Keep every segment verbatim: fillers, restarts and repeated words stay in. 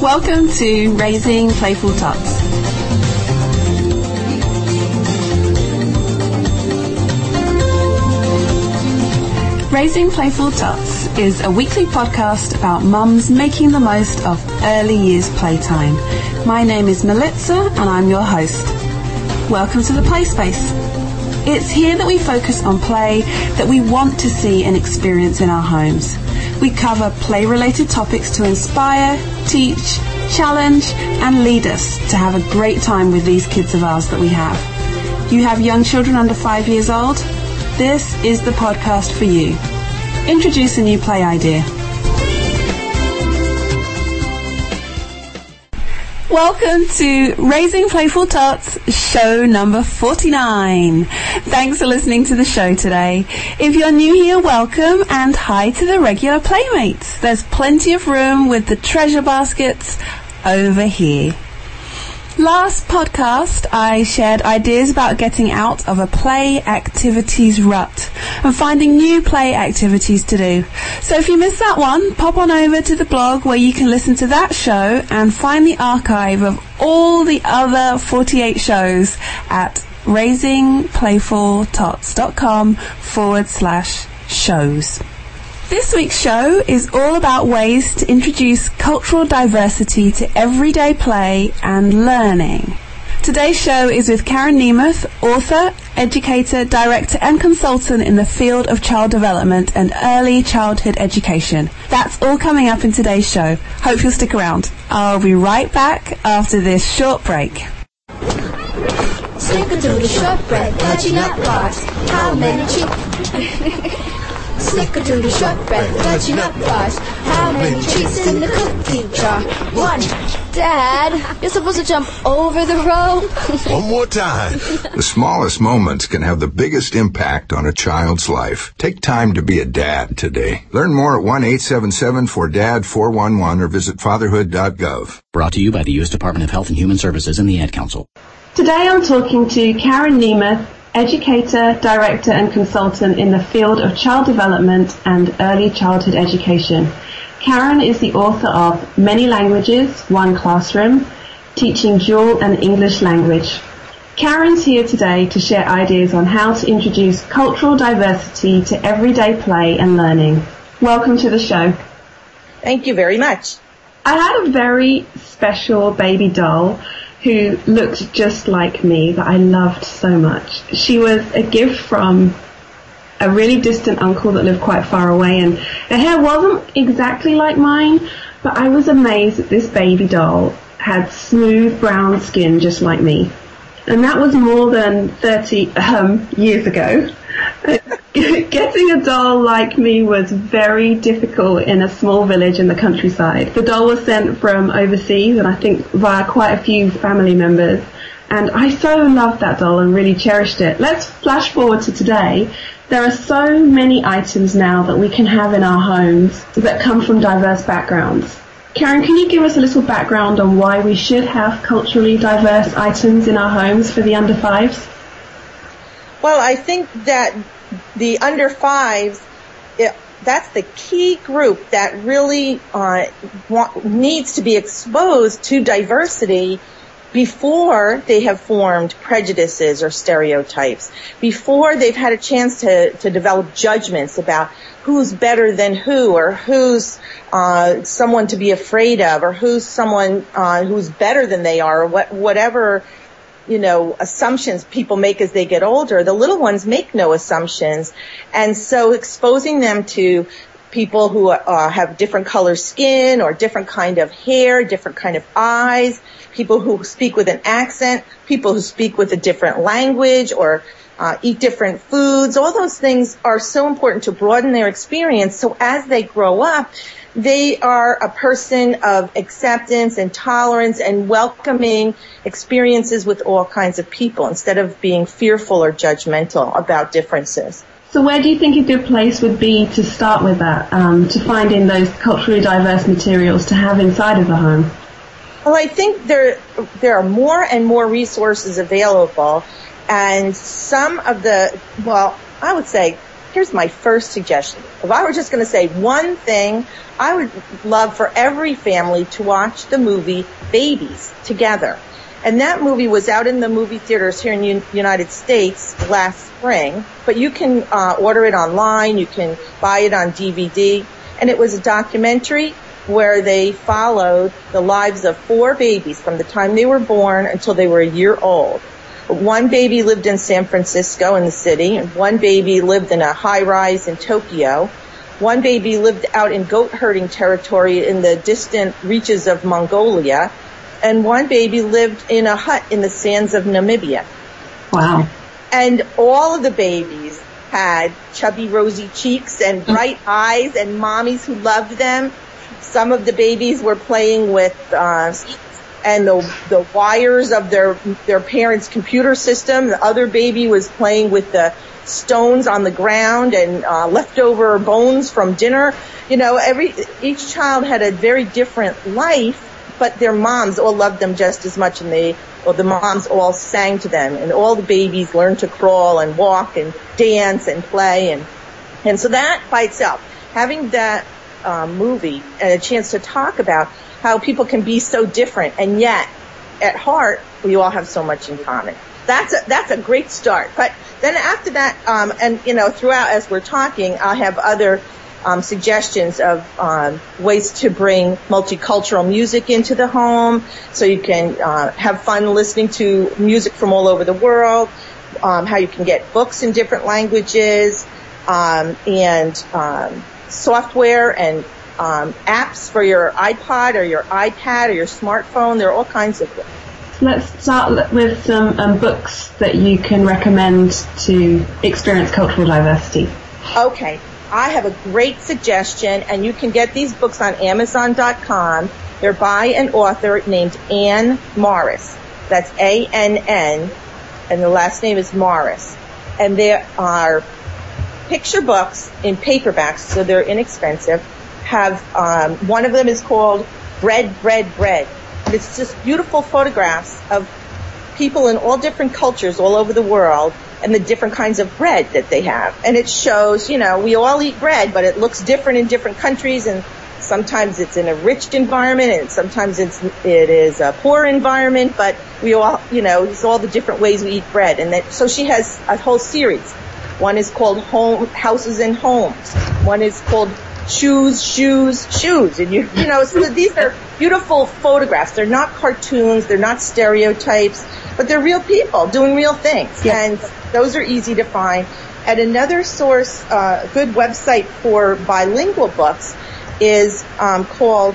Welcome to Raising Playful Tots. Raising Playful Tots is a weekly podcast about mums making the most of early years playtime. My name is Melissa and I'm your host. Welcome to the Play Space. It's here that we focus on play that we want to see and experience in our homes. We cover play-related topics to inspire, teach, challenge and lead us to have a great time with these kids of ours that we have. You have young children under five years old? This is the podcast for you. Introduce a new play idea. Welcome to Raising Playful Tots, show number forty-nine. Thanks for listening to the show today. If you're new here, welcome, and hi to the regular playmates. There's plenty of room with the treasure baskets over here. Last podcast, I shared ideas about getting out of a play activities rut and finding new play activities to do. So if you missed that one, pop on over to the blog where you can listen to that show and find the archive of all the other forty-eight shows at raisingplayfultots.com forward slash shows. This week's show is all about ways to introduce cultural diversity to everyday play and learning. Today's show is with Karen Nemeth, author, educator, director and consultant in the field of child development and early childhood education. That's all coming up in today's show. Hope you'll stick around. I'll be right back after this short break. Snickerdoodle shortbread, fudgy nut bars. How many cheap? Snickerdoodle shortbread, fudgy nut bars. How many treats in the cookie jar? One. Dad, you're supposed to jump over the rope. One more time. The smallest moments can have the biggest impact on a child's life. Take time to be a dad today. Learn more at one eight seven seven four D A D four one one or visit fatherhood dot gov. Brought to you by the U S Department of Health and Human Services and the Ad Council. Today I'm talking to Karen Nemeth, educator, director and consultant in the field of child development and early childhood education. Karen is the author of Many Languages, One Classroom, Teaching Dual and English Language. Karen's here today to share ideas on how to introduce cultural diversity to everyday play and learning. Welcome to the show. Thank you very much. I had a very special baby doll who looked just like me that I loved so much. She was a gift from a really distant uncle that lived quite far away, and her hair wasn't exactly like mine, but I was amazed that this baby doll had smooth brown skin just like me. And that was more than thirty um, years ago. Getting a doll like me was very difficult in a small village in the countryside. The doll was sent from overseas, and I think via quite a few family members. And I so loved that doll and really cherished it. Let's flash forward to today. There are so many items now that we can have in our homes that come from diverse backgrounds. Karen, can you give us a little background on why we should have culturally diverse items in our homes for the under fives? Well, I think that the under fives, it, that's the key group that really uh, want, needs to be exposed to diversity before they have formed prejudices or stereotypes, before they've had a chance to, to develop judgments about who's better than who, or who's uh, someone to be afraid of, or who's someone uh, who's better than they are, or what, whatever, you know, assumptions people make as they get older. The little ones make no assumptions. And so exposing them to people who uh, have different color skin or different kind of hair, different kind of eyes, people who speak with an accent, people who speak with a different language or uh, eat different foods, all those things are so important to broaden their experience. So as they grow up, they are a person of acceptance and tolerance and welcoming experiences with all kinds of people instead of being fearful or judgmental about differences. So where do you think a good place would be to start with that, um, to find in those culturally diverse materials to have inside of the home? Well, I think there there are more and more resources available, and some of the, well, I would say here's my first suggestion. If I were just going to say one thing, I would love for every family to watch the movie Babies together. And that movie was out in the movie theaters here in the United States last spring, but you can uh, order it online, you can buy it on D V D, and it was a documentary where they followed the lives of four babies from the time they were born until they were a year old. One baby lived in San Francisco in the city, and one baby lived in a high-rise in Tokyo. One baby lived out in goat herding territory in the distant reaches of Mongolia, and one baby lived in a hut in the sands of Namibia. Wow. And all of the babies had chubby, rosy cheeks and bright eyes and mommies who loved them. Some of the babies were playing with uh, and the the wires of their their parents' computer system. The other baby was playing with the stones on the ground and uh, leftover bones from dinner. You know, every each child had a very different life, but their moms all loved them just as much, and they, well, the moms all sang to them, and all the babies learned to crawl and walk and dance and play, and and so that by itself, having that uh, movie and a chance to talk about how people can be so different, and yet at heart we all have so much in common. That's a, that's a great start. But then after that, um, and you know, throughout as we're talking, I'll have other Um, suggestions of um, ways to bring multicultural music into the home, so you can uh, have fun listening to music from all over the world, um, how you can get books in different languages, um, and um, software and um, apps for your iPod or your iPad or your smartphone. There are all kinds of them. Let's start with some um, books that you can recommend to experience cultural diversity. Okay. I have a great suggestion, and you can get these books on Amazon dot com. They're by an author named Anne Morris. That's A N N, and the last name is Morris. And they are picture books in paperbacks, so they're inexpensive. Have um, one of them is called Bread, Bread, Bread. It's just beautiful photographs of people in all different cultures all over the world, and the different kinds of bread that they have. And it shows, you know, we all eat bread, but it looks different in different countries, and sometimes it's in a rich environment, and sometimes it's, it is a poor environment, but we all, you know, it's all the different ways we eat bread. And that, so she has a whole series. One is called Home, Houses and Homes. One is called Shoes, Shoes, Shoes. And you, you know, so these are beautiful photographs. They're not cartoons, they're not stereotypes, but they're real people doing real things. Yeah. And those are easy to find. And another source, a uh, good website for bilingual books is um, called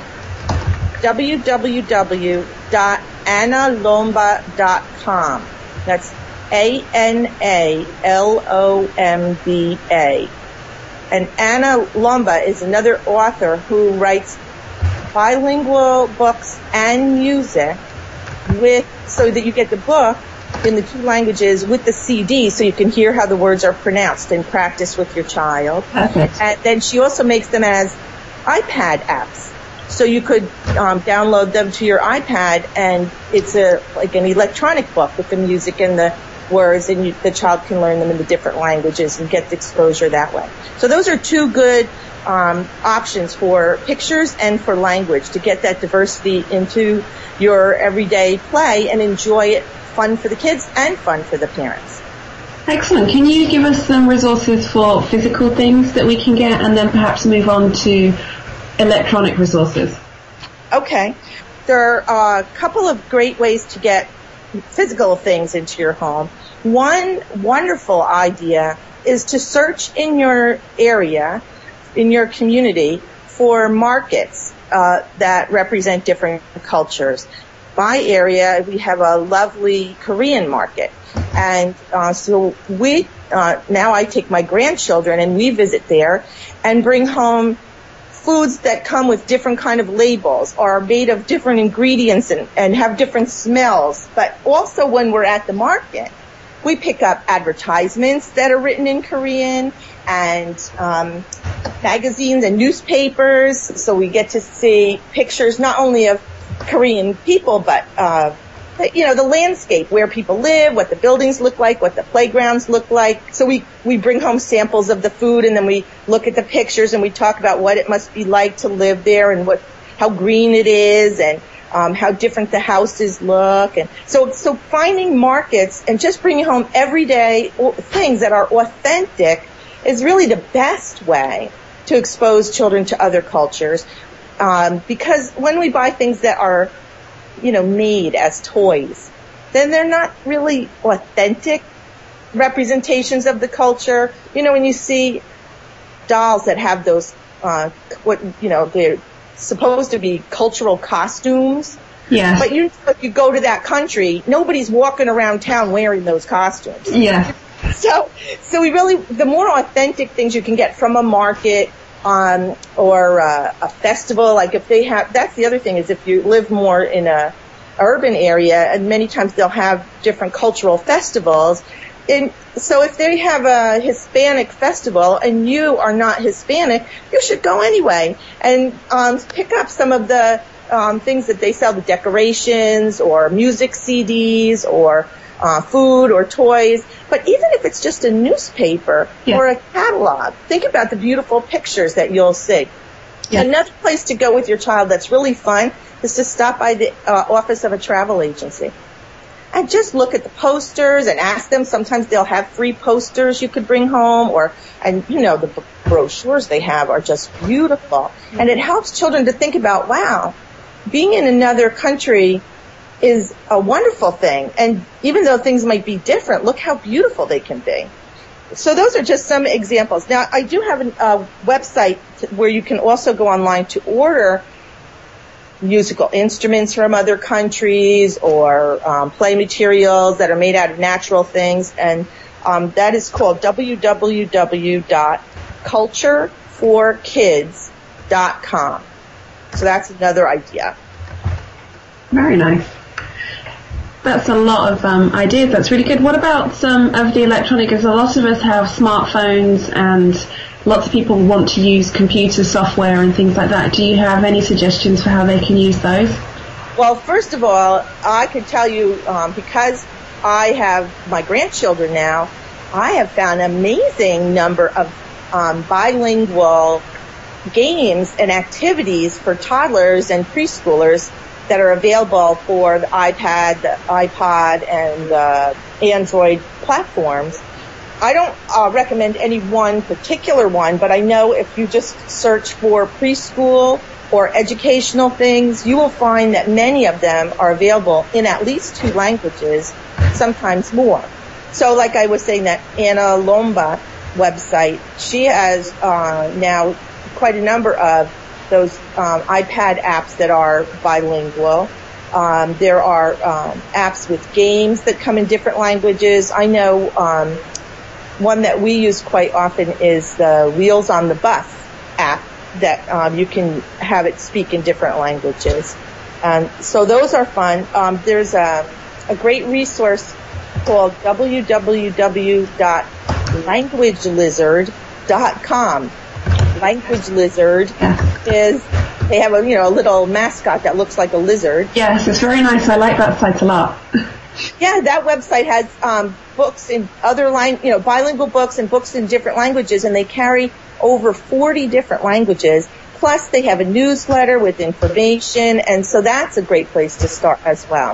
w w w dot ana lomba dot com. That's A N A L O M B A. And Ana Lomba is another author who writes bilingual books and music with, so that you get the book in the two languages with the C D, so you can hear how the words are pronounced and practice with your child. Perfect. And then she also makes them as iPad apps, so you could um, download them to your iPad, and it's a like an electronic book with the music and the words, and you, the child can learn them in the different languages and get the exposure that way. So those are two good um, options for pictures and for language to get that diversity into your everyday play and enjoy it. Fun for the kids and fun for the parents. Excellent. Can you give us some resources for physical things that we can get, and then perhaps move on to electronic resources? Okay. There are a couple of great ways to get physical things into your home. One wonderful idea is to search in your area, in your community, for markets uh, that represent different cultures. My area, we have a lovely Korean market, and uh, so we uh, now I take my grandchildren and we visit there and bring home foods that come with different kind of labels, or are made of different ingredients and, and have different smells. But also when we're at the market, we pick up advertisements that are written in Korean, and um, magazines and newspapers, so we get to see pictures not only of Korean people, but uh, you know, the landscape, where people live, what the buildings look like, what the playgrounds look like. So we, we bring home samples of the food, and then we look at the pictures and we talk about what it must be like to live there and what, how green it is and um, how different the houses look. And so, so finding markets and just bringing home everyday things that are authentic is really the best way to expose children to other cultures. Um, because when we buy things that are, you know, made as toys, then they're not really authentic representations of the culture. You know, when you see dolls that have those, uh, what, you know, they're supposed to be cultural costumes. Yeah. But you, if you go to that country, nobody's walking around town wearing those costumes. Yeah. So, so we really, the more authentic things you can get from a market, Um, or uh, a festival, like if they have, that's the other thing, is if you live more in a urban area, and many times they'll have different cultural festivals. And so if they have a Hispanic festival and you are not Hispanic, you should go anyway and um, pick up some of the um, things that they sell, the decorations or music C Ds or Uh, food or toys. But even if it's just a newspaper yeah. or a catalog, think about the beautiful pictures that you'll see. Yeah. Another place to go with your child that's really fun is to stop by the uh, office of a travel agency and just look at the posters and ask them. Sometimes they'll have free posters you could bring home, or, and you know, the brochures they have are just beautiful. And it helps children to think about, wow, being in another country is a wonderful thing. And even though things might be different, look how beautiful they can be. So those are just some examples. Now, I do have a uh, website where you can also go online to order musical instruments from other countries or um, play materials that are made out of natural things. And um, that is called w w w dot culture for kids dot com. So that's another idea. Very nice. That's a lot of um, ideas. That's really good. What about some of the electronic? Because a lot of us have smartphones and lots of people want to use computer software and things like that. Do you have any suggestions for how they can use those? Well, first of all, I can tell you, um, because I have my grandchildren now, I have found an amazing number of um, bilingual games and activities for toddlers and preschoolers that are available for the iPad, the iPod, and the Android platforms. I don't uh, recommend any one particular one, but I know if you just search for preschool or educational things, you will find that many of them are available in at least two languages, sometimes more. So like I was saying, that Anna Lomba website, she has uh, now quite a number of those um, iPad apps that are bilingual. Um, there are um, apps with games that come in different languages. I know um, one that we use quite often is the Wheels on the Bus app that um, you can have it speak in different languages. Um, so those are fun. Um, there's a, a great resource called w w w dot language lizard dot com. Language Lizard is, they have a, you know, a little mascot that looks like a lizard. Yes, it's very nice. I like that site a lot. Yeah, that website has um, books in other line, you know, bilingual books and books in different languages, and they carry over forty different languages. Plus, they have a newsletter with information, and so that's a great place to start as well.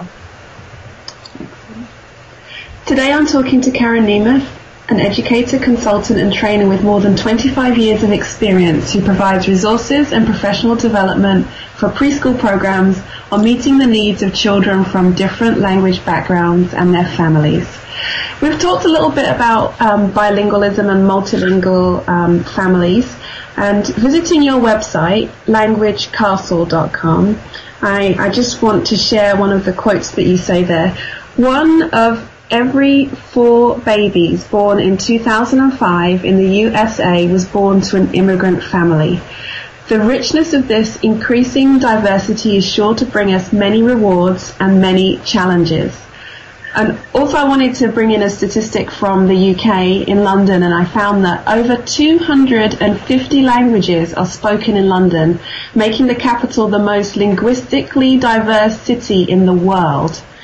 Today I'm talking to Karen Nemeth, an educator, consultant and trainer with more than twenty-five years of experience who provides resources and professional development for preschool programs on meeting the needs of children from different language backgrounds and their families. We've talked a little bit about um, bilingualism and multilingual um, families, and visiting your website, language castle dot com, I, I just want to share one of the quotes that you say there. One of every four babies born in two thousand five in the U S A was born to an immigrant family. The richness of this increasing diversity is sure to bring us many rewards and many challenges. And also I wanted to bring in a statistic from the U K in London, and I found that over two hundred fifty languages are spoken in London, making the capital the most linguistically diverse city in the world.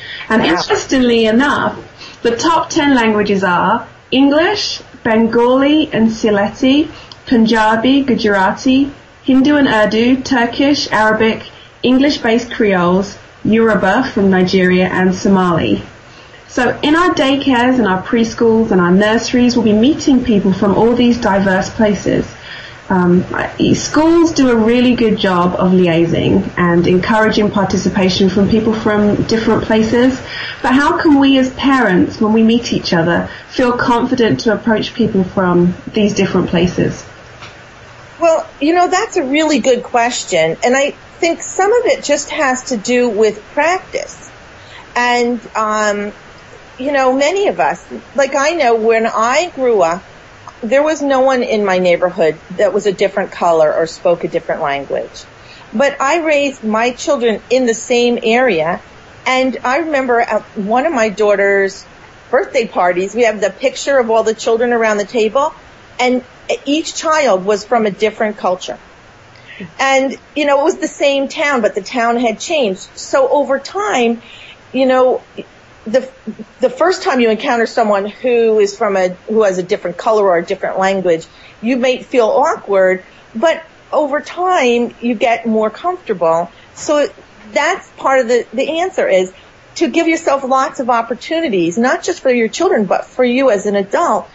And interestingly enough, the top ten languages are English, Bengali and Sylheti, Punjabi, Gujarati, Hindu and Urdu, Turkish, Arabic, English-based Creoles, Yoruba from Nigeria, and Somali. So in our daycares and our preschools and our nurseries, we'll be meeting people from all these diverse places. Um, schools do a really good job of liaising and encouraging participation from people from different places. But how can we as parents, when we meet each other, feel confident to approach people from these different places? Well, you know, that's a really good question. And I think some of it just has to do with practice. And, um, you know, many of us, like I know when I grew up, there was no one in my neighborhood that was a different color or spoke a different language. But I raised my children in the same area, and I remember at one of my daughter's birthday parties, we have the picture of all the children around the table, and each child was from a different culture. And, you know, it was the same town, but the town had changed. So over time, you know, the the first time you encounter someone who is from a who has a different color or a different language, you may feel awkward, but over time you get more comfortable. So that's part of the the answer is to give yourself lots of opportunities, not just for your children, but for you as an adult,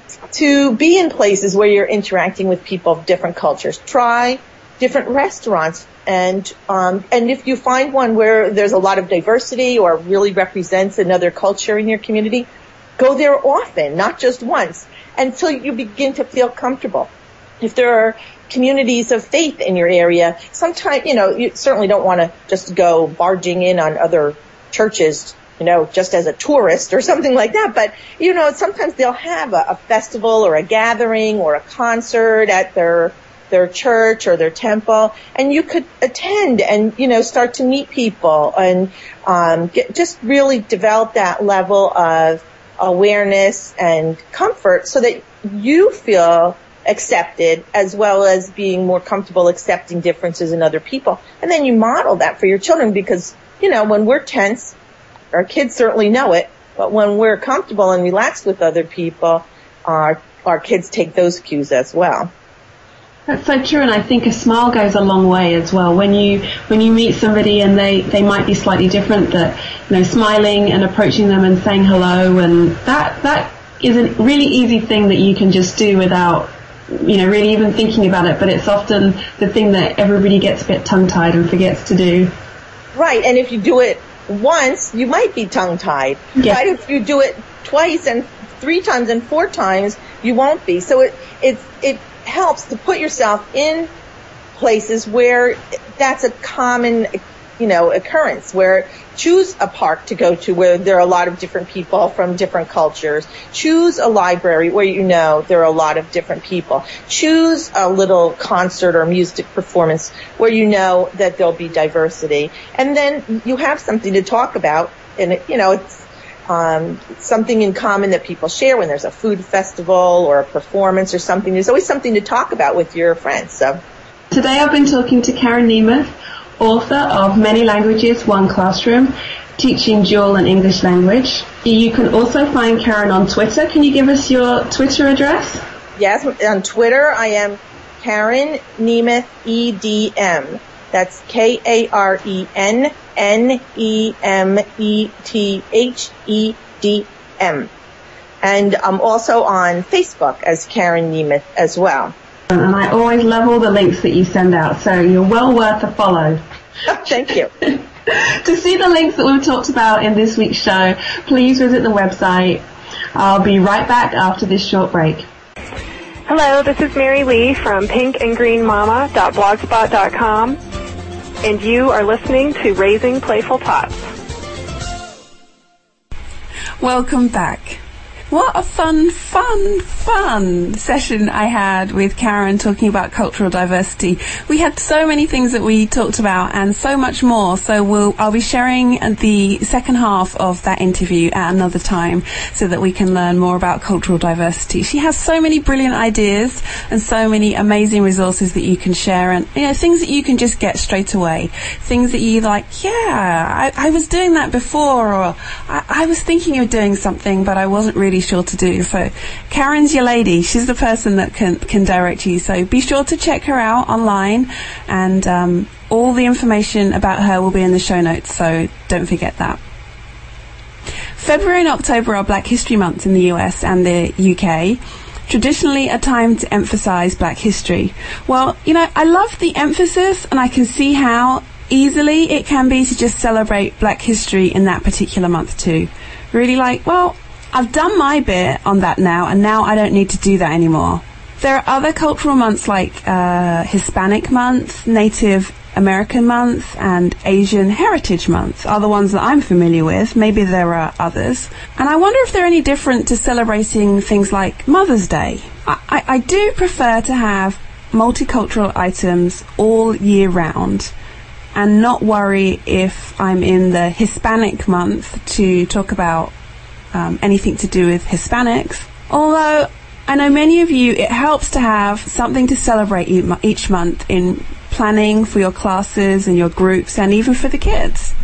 to be in places where you're interacting with people of different cultures. Try different restaurants. And um, and if you find one where there's a lot of diversity or really represents another culture in your community, go there often, not just once, until you begin to feel comfortable. If there are communities of faith in your area, sometimes, you know, you certainly don't want to just go barging in on other churches, you know, just as a tourist or something like that. But, you know, sometimes they'll have a, a festival or a gathering or a concert at their their church or their temple, and you could attend and, you know, start to meet people and um, get, just really develop that level of awareness and comfort so that you feel accepted as well as being more comfortable accepting differences in other people. And then you model that for your children because, you know, when we're tense, our kids certainly know it, but when we're comfortable and relaxed with other people, our, our kids take those cues as well. That's so true, and I think a smile goes a long way as well. When you when you meet somebody and they, they might be slightly different, that, you know, smiling and approaching them and saying hello, and that that is a really easy thing that you can just do without, you know, really even thinking about it. But it's often the thing that everybody gets a bit tongue-tied and forgets to do. Right, and if you do it once, you might be tongue-tied. Yeah. But if you do it twice and three times and four times, you won't be. So it it it helps to put yourself in places where that's a common, you know, occurrence, where choose a park to go to where there are a lot of different people from different cultures. Choose a library where you know there are a lot of different people. Choose a little concert or music performance where you know that there'll be diversity. And then you have something to talk about, and, it, you know, it's Um, something in common that people share when there's a food festival or a performance or something. There's always something to talk about with your friends. So today I've been talking to Karen Nemeth, author of Many Languages, One Classroom, teaching dual and English language. You can also find Karen on Twitter. Can you give us your Twitter address? Yes, on Twitter I am Karen Nemeth, E D M. That's K A R E N N E M E T H E D M. And I'm also on Facebook as Karen Nemeth as well. And I always love all the links that you send out, so you're well worth a follow. Thank you. To see the links that we've talked about in this week's show, please visit the website. I'll be right back after this short break. Hello, this is Mary Lee from pink and green mama dot blogspot dot com, and you are listening to Raising Playful Tots. Welcome back. What a fun, fun, fun session I had with Karen talking about cultural diversity. We had so many things that we talked about and so much more. So we'll, I'll be sharing the second half of that interview at another time so that we can learn more about cultural diversity. She has so many brilliant ideas and so many amazing resources that you can share, and, you know, things that you can just get straight away. Things that you like, yeah, I, I was doing that before, or I, I was thinking of doing something, but I wasn't really sure to do. So Karen's your lady. She's the person that can can direct you. So be sure to check her out online, and um, all the information about her will be in the show notes, so don't forget that. February and October are Black History Month in the U S and the U K. Traditionally a time to emphasise Black history. Well, you know, I love the emphasis, and I can see how easily it can be to just celebrate Black history in that particular month too. Really like, well, I've done my bit on that now, and now I don't need to do that anymore. There are other cultural months like uh, Hispanic Month, Native American Month, and Asian Heritage Month are the ones that I'm familiar with. Maybe there are others. And I wonder if they're any different to celebrating things like Mother's Day. I, I, I do prefer to have multicultural items all year round, and not worry if I'm in the Hispanic month to talk about um, anything to do with Hispanics. Although I know many of you, it helps to have something to celebrate each month in planning for your classes and your groups, and even for the kids.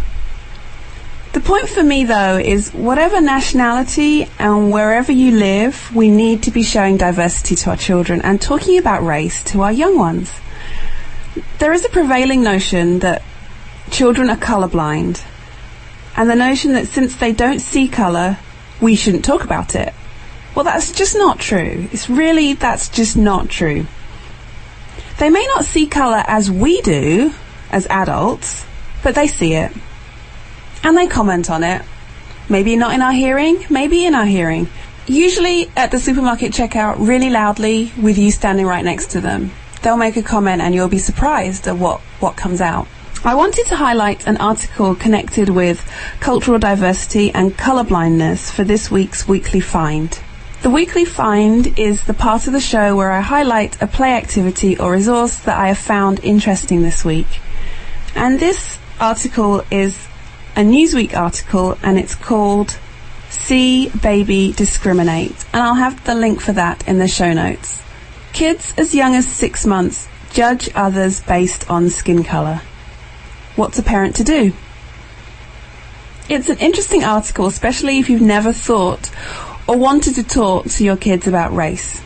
The point for me, though, is whatever nationality and wherever you live, we need to be showing diversity to our children and talking about race to our young ones. There is a prevailing notion that children are colourblind, and the notion that since they don't see colour, we shouldn't talk about it. Well, that's just not true. It's really, that's just not true. They may not see colour as we do, as adults, but they see it. And they comment on it. Maybe not in our hearing, maybe in our hearing. Usually at the supermarket checkout, really loudly, with you standing right next to them. They'll make a comment and you'll be surprised at what, what comes out. I wanted to highlight an article connected with cultural diversity and colourblindness for this week's Weekly Find. The Weekly Find is the part of the show where I highlight a play activity or resource that I have found interesting this week. And this article is a Newsweek article, and it's called See Baby Discriminate. And I'll have the link for that in the show notes. Kids as young as six months judge others based on skin colour. What's a parent to do? It's an interesting article, especially if you've never thought or wanted to talk to your kids about race.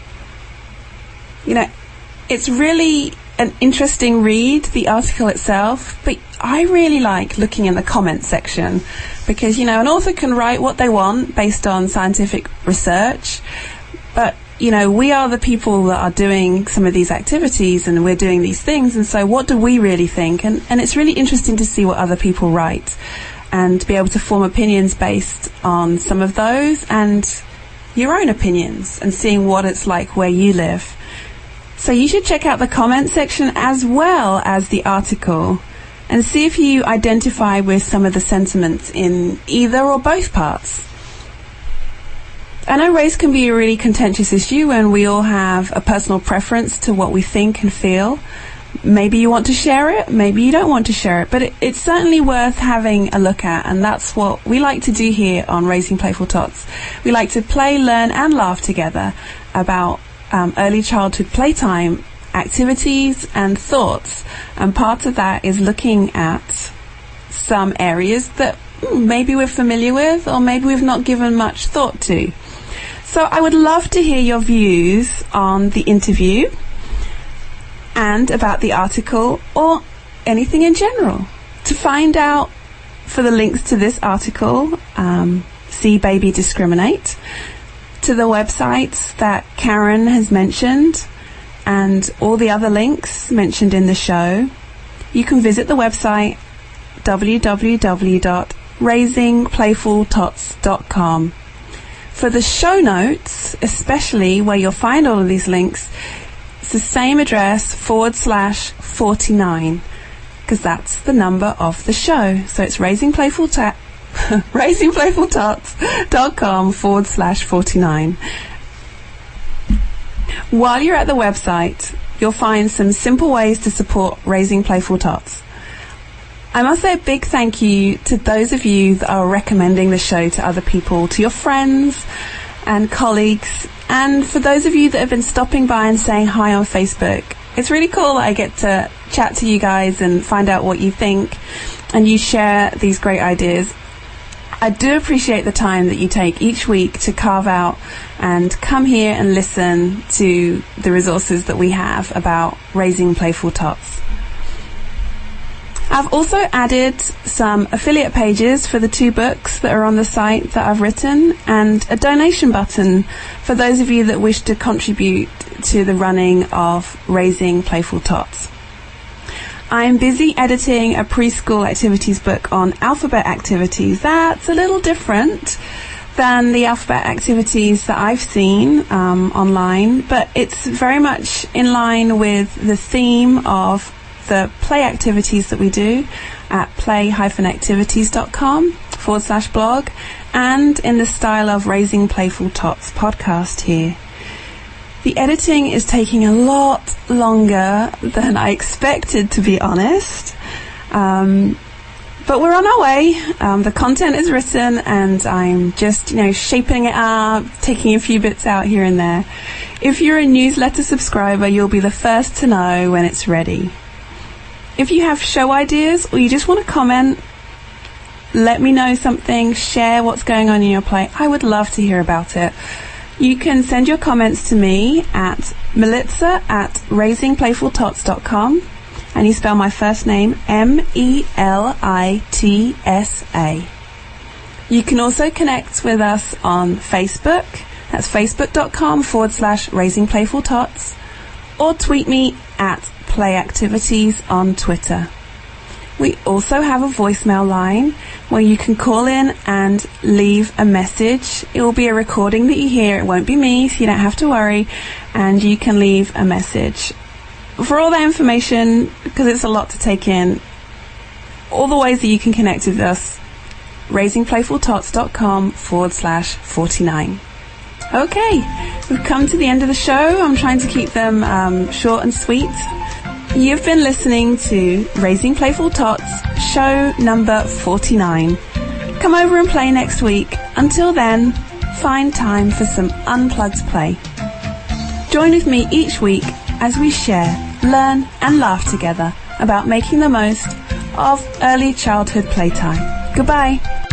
You know, it's really an interesting read, the article itself, but I really like looking in the comments section because, you know, an author can write what they want based on scientific research, but you know, we are the people that are doing some of these activities, and we're doing these things, and so what do we really think? And, and it's really interesting to see what other people write and be able to form opinions based on some of those and your own opinions and seeing what it's like where you live. So you should check out the comment section as well as the article and see if you identify with some of the sentiments in either or both parts. I know race can be a really contentious issue and we all have a personal preference to what we think and feel. Maybe you want to share it, maybe you don't want to share it, but it, it's certainly worth having a look at, and that's what we like to do here on Raising Playful Tots. We like to play, learn and laugh together about um, early childhood playtime activities and thoughts, and part of that is looking at some areas that maybe we're familiar with or maybe we've not given much thought to. So I would love to hear your views on the interview and about the article or anything in general. To find out for the links to this article, um, See Baby Discriminate, to the websites that Karen has mentioned and all the other links mentioned in the show, you can visit the website w w w dot raising playful tots dot com. For the show notes, especially where you'll find all of these links, it's the same address forward slash forty-nine, because that's the number of the show. So it's Raising Playful, Ta- raisingplayfultots.com forward slash 49. While you're at the website, you'll find some simple ways to support Raising Playful Tots. I must say a big thank you to those of you that are recommending the show to other people, to your friends and colleagues, and for those of you that have been stopping by and saying hi on Facebook. It's really cool that I get to chat to you guys and find out what you think, and you share these great ideas. I do appreciate the time that you take each week to carve out and come here and listen to the resources that we have about raising playful tots. I've also added some affiliate pages for the two books that are on the site that I've written, and a donation button for those of you that wish to contribute to the running of Raising Playful Tots. I'm busy editing a preschool activities book on alphabet activities. That's a little different than the alphabet activities that I've seen um, online, but it's very much in line with the theme of the play activities that we do at play-activities.com forward slash blog, and in the style of Raising Playful Tots podcast here. The editing is taking a lot longer than I expected, to be honest. Um, but we're on our way. Um, the content is written, and I'm just, you know, shaping it up, taking a few bits out here and there. If you're a newsletter subscriber, you'll be the first to know when it's ready. If you have show ideas or you just want to comment, let me know something, share what's going on in your play. I would love to hear about it. You can send your comments to me at melitza at raising playful tots dot com, and you spell my first name M E L I T S A. You can also connect with us on Facebook. That's facebook.com forward slash raising playful tots, or tweet me at Play Activities on Twitter. We also have a voicemail line where you can call in and leave a message. It will be a recording that you hear. It won't be me, so you don't have to worry. And you can leave a message. For all that information, because it's a lot to take in, all the ways that you can connect with us, raisingplayfultots.com forward slash 49. Okay, we've come to the end of the show. I'm trying to keep them um, short and sweet. You've been listening to Raising Playful Tots, show number forty-nine. Come over and play next week. Until then, find time for some unplugged play. Join with me each week as we share, learn and laugh together about making the most of early childhood playtime. Goodbye.